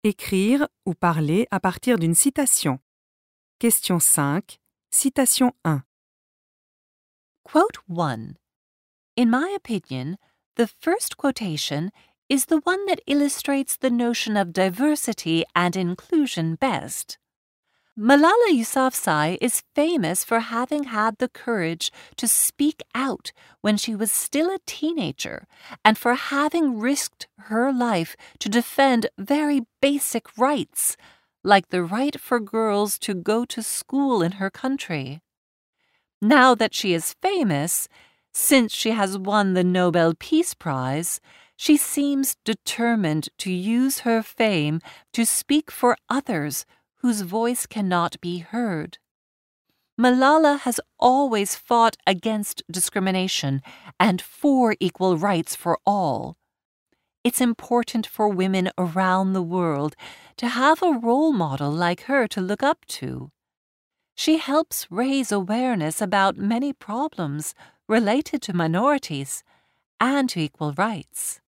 Écrire ou parler à partir d'une citation. Question 5. Citation 1. Quote 1. In my opinion, the first quotation is the one that illustrates the notion of diversity and inclusion best. Malala Yousafzai is famous for having had the courage to speak out when she was still a teenager and for having risked her life to defend very basic rights, like the right for girls to go to school in her country. Now that she is famous, since she has won the Nobel Peace Prize, she seems determined to use her fame to speak for others whose voice cannot be heard. Malala has always fought against discrimination and for equal rights for all. It's important for women around the world to have a role model like her to look up to. She helps raise awareness about many problems related to minorities and to equal rights.